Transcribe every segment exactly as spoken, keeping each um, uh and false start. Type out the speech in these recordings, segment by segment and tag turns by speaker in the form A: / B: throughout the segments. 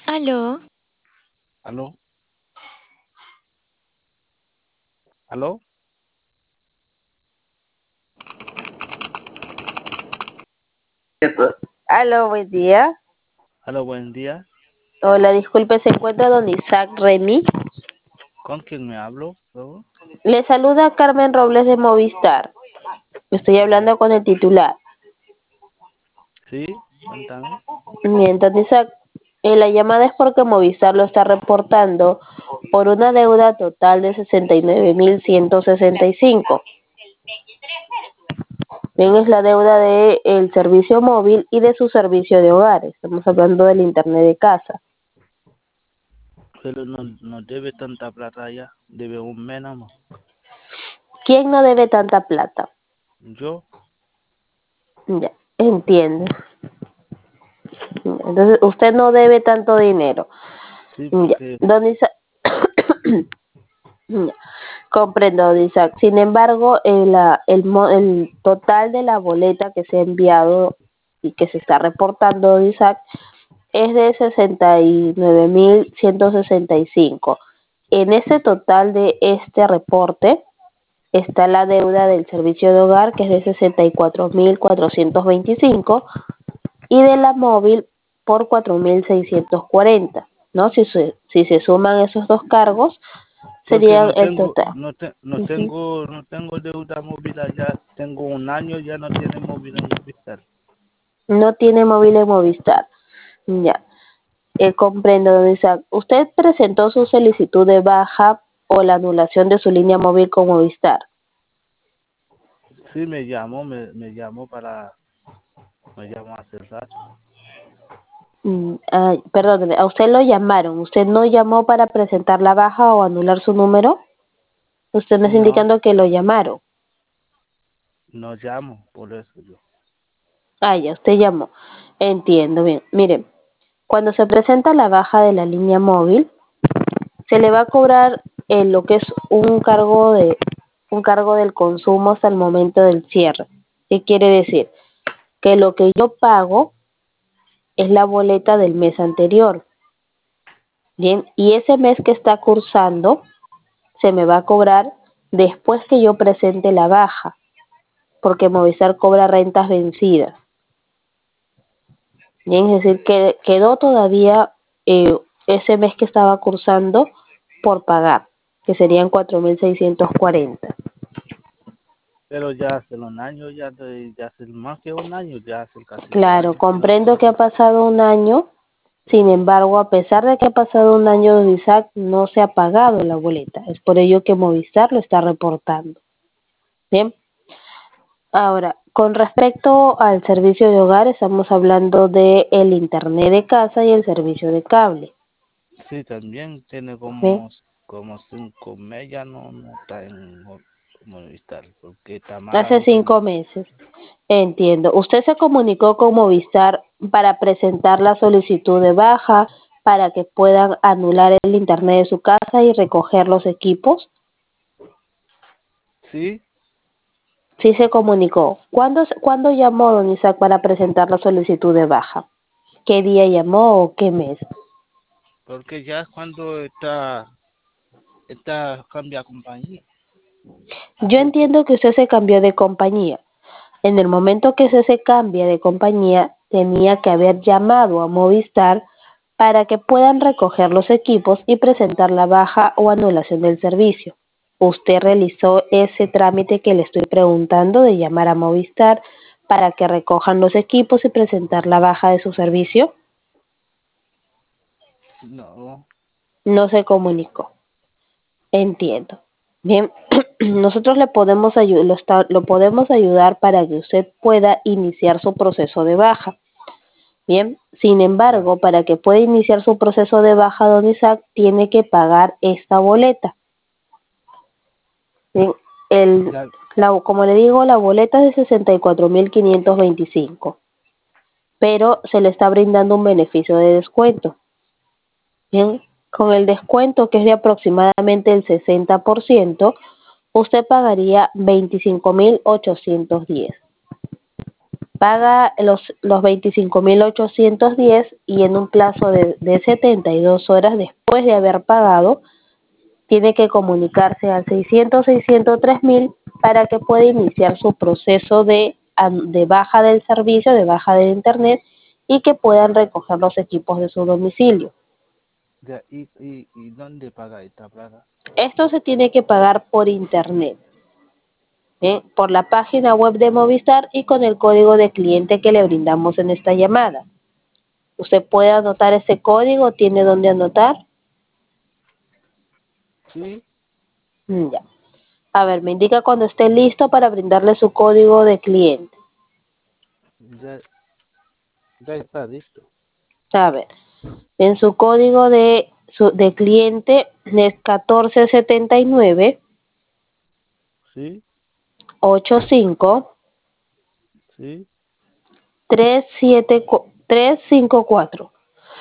A: Aló,
B: ¿Aló? ¿Aló?
C: Aló, buen día.
B: ¿Aló? Buen día.
C: Hola, disculpe, ¿se encuentra don Isaac Remy?
B: ¿Con quién me hablo? Luego?
C: Le saluda Carmen Robles de Movistar. Estoy hablando con el titular.
B: Sí, cuéntame.
C: Bien, don Isaac, eh, la llamada es porque Movistar lo está reportando por una deuda total de sesenta y nueve mil ciento sesenta y cinco. Bien, es la deuda de el servicio móvil y de su servicio de hogar. Estamos hablando del internet de casa.
B: Pero no, no debe tanta plata ya. Debe un menos.
C: ¿Quién no debe tanta plata?
B: Yo,
C: Ya, entiendo. Entonces, usted no debe tanto dinero.
B: sí,
C: Ya,
B: porque
C: don Isaac, ya, comprendo, don Isaac. Sin embargo, el, la- el, mo- el total de la boleta que se ha enviado y que se está reportando, don Isaac, es de sesenta y nueve mil ciento sesenta y cinco. En ese total de este reporte está la deuda del servicio de hogar, que es de sesenta y cuatro mil cuatrocientos veinticinco, y de la móvil por cuatro mil seiscientos cuarenta, ¿no? Si se, si se suman esos dos cargos,
B: porque
C: serían
B: no
C: el
B: tengo,
C: total.
B: no te, no
C: Ujú.
B: tengo, no tengo deuda móvil allá. Tengo un año ya no tiene móvil en Movistar.
C: No tiene móvil en Movistar. Ya, eh, comprendo, don Isaac. ¿Usted presentó su solicitud de baja o la anulación de su línea móvil con Movistar?
B: Sí, me llamó, me, me llamó para, me llamó hace rato.
C: Mm, ah, perdóneme, a usted lo llamaron. ¿Usted no llamó para presentar la baja o anular su número? Usted me está
B: No,
C: indicando que lo llamaron.
B: no llamo, por eso yo.
C: Ah, ya, usted llamó. Entiendo bien. Mire, cuando se presenta la baja de la línea móvil, se le va a cobrar eh, lo que es un cargo de un cargo del consumo hasta el momento del cierre. ¿Qué quiere decir? Que lo que yo pago es la boleta del mes anterior. Bien, y ese mes que está cursando se me va a cobrar después que yo presente la baja, porque Movistar cobra rentas vencidas. Bien, es decir, que quedó todavía eh, ese mes que estaba cursando por pagar, que serían cuatro mil seiscientos cuarenta.
B: Pero ya hace un año, ya, de- ya hace más que un año, ya hace casi dos
C: Claro,
B: años que no
C: comprendo
B: tengo.
C: que ha pasado un año, sin embargo, a pesar de que ha pasado un año, don Isaac, no se ha pagado la boleta. Es por ello que Movistar lo está reportando. Bien, ahora, con respecto al servicio de hogar, estamos hablando de el internet de casa y el servicio de cable.
B: Sí, también tiene
C: Bien,
B: como, como cinco meses, ya no, no está en Mo- Movistar, porque está mala
C: hace
B: la
C: cinco
B: señal.
C: meses. Entiendo. ¿Usted se comunicó con Movistar para presentar la solicitud de baja para que puedan anular el internet de su casa y recoger los equipos?
B: Sí,
C: Sí se comunicó. ¿Cuándo, ¿cuándo llamó don Isaac para presentar la solicitud de baja? ¿Qué día llamó o qué mes?
B: porque ya cuando está, está cambia compañía,
C: Yo
B: hace que,
C: entiendo que usted se cambió de compañía. En el momento que usted se cambia de compañía, tenía que haber llamado a Movistar para que puedan recoger los equipos y presentar la baja o anulación del servicio. ¿Usted realizó ese trámite que le estoy preguntando de llamar a Movistar para que recojan los equipos y presentar la baja de su servicio?
B: no,
C: No se comunicó. Entiendo. Bien, nosotros le podemos ayu- lo, está- lo podemos ayudar para que usted pueda iniciar su proceso de baja. Bien, sin
B: ya,
C: embargo, para que pueda iniciar su proceso de baja, don Isaac, tiene que pagar esta boleta. Bien, el,
B: ya,
C: la, como le digo, la boleta es de sesenta y cuatro mil quinientos veinticinco, pero se le está brindando un beneficio de descuento. Bien, con el descuento que es de aproximadamente el sesenta por ciento, usted pagaría veinticinco mil ochocientos diez. paga los, los veinticinco mil ochocientos diez y en un plazo de, de setenta y dos horas después de haber pagado, tiene que comunicarse al seiscientos seiscientos tres mil para que pueda iniciar su proceso de, de baja del servicio, de baja de internet y que puedan recoger los equipos de su domicilio.
B: Ya, ¿y, y, y dónde paga esta plata?
C: Esto se tiene que pagar por internet, ¿eh? Por la página web de Movistar y con el código de cliente que le brindamos en esta llamada. ¿Usted puede anotar ese código? ¿Tiene dónde anotar?
B: Sí,
C: Mm, Ya. A ver, me indica cuando esté listo para brindarle su código de cliente.
B: ya, ya está listo.
C: A ver, en su código de, su, de cliente es catorce setenta y nueve
B: Sí,
C: ochenta y cinco
B: sí,
C: trescientos cincuenta y cuatro.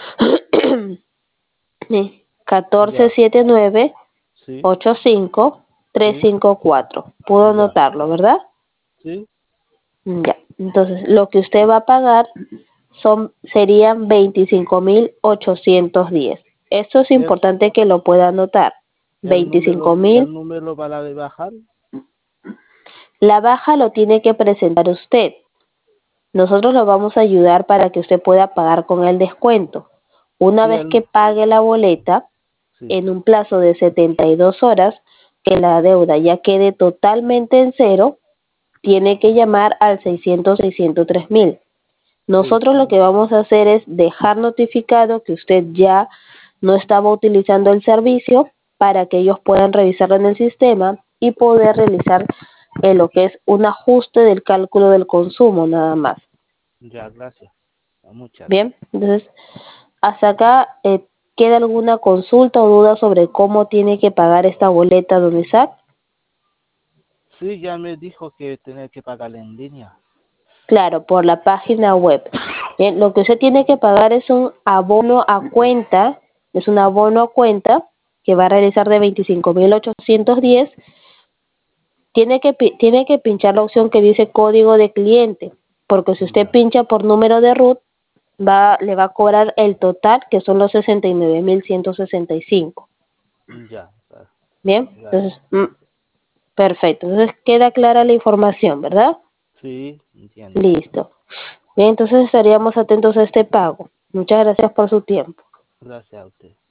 C: Sí, catorce
B: ya,
C: setenta y nueve
B: sí,
C: ochenta y cinco
B: sí,
C: trescientos cincuenta y cuatro. Puedo
B: ya,
C: anotarlo, ¿verdad?
B: sí,
C: Ya. Entonces, lo que usted va a pagar son serían veinticinco mil ochocientos diez. Esto es
B: el,
C: importante que lo pueda anotar.
B: el
C: Veinticinco
B: número,
C: mil.
B: el número para de bajar,
C: La baja lo tiene que presentar usted. Nosotros lo vamos a ayudar para que usted pueda pagar con el descuento. Una
B: sí,
C: vez que
B: el,
C: pague la boleta,
B: sí,
C: en un plazo de setenta y dos horas, que la deuda ya quede totalmente en cero, tiene que llamar al seiscientos seiscientos tres mil.
B: sí,
C: Nosotros lo que vamos a hacer es dejar notificado que usted ya no estaba utilizando el servicio para que ellos puedan revisarlo en el sistema y poder realizar eh, lo que es un ajuste del cálculo del consumo nada más.
B: ya, gracias, muchas
C: Bien,
B: gracias.
C: entonces hasta acá eh, ¿queda alguna consulta o duda sobre cómo tiene que pagar esta boleta, don Isaac?
B: Sí, ya me dijo que tenía que pagar en línea.
C: Claro, por la página web. Bien, lo que usted tiene que pagar es un abono a cuenta, es un abono a cuenta que va a realizar de veinticinco mil ochocientos diez. Tiene que, pi- tiene que pinchar la opción que dice código de cliente, porque si usted
B: Ya,
C: pincha por número de root, va, le va a cobrar el total, que son los sesenta y nueve mil ciento sesenta y cinco.
B: ya, gra-
C: Bien,
B: gracias,
C: entonces, mm,
B: gracias.
C: perfecto. Entonces queda clara la información, ¿verdad?
B: Sí, entiendo.
C: Listo. Bien, entonces estaríamos atentos a este pago. Muchas gracias por su tiempo.
B: Gracias a usted.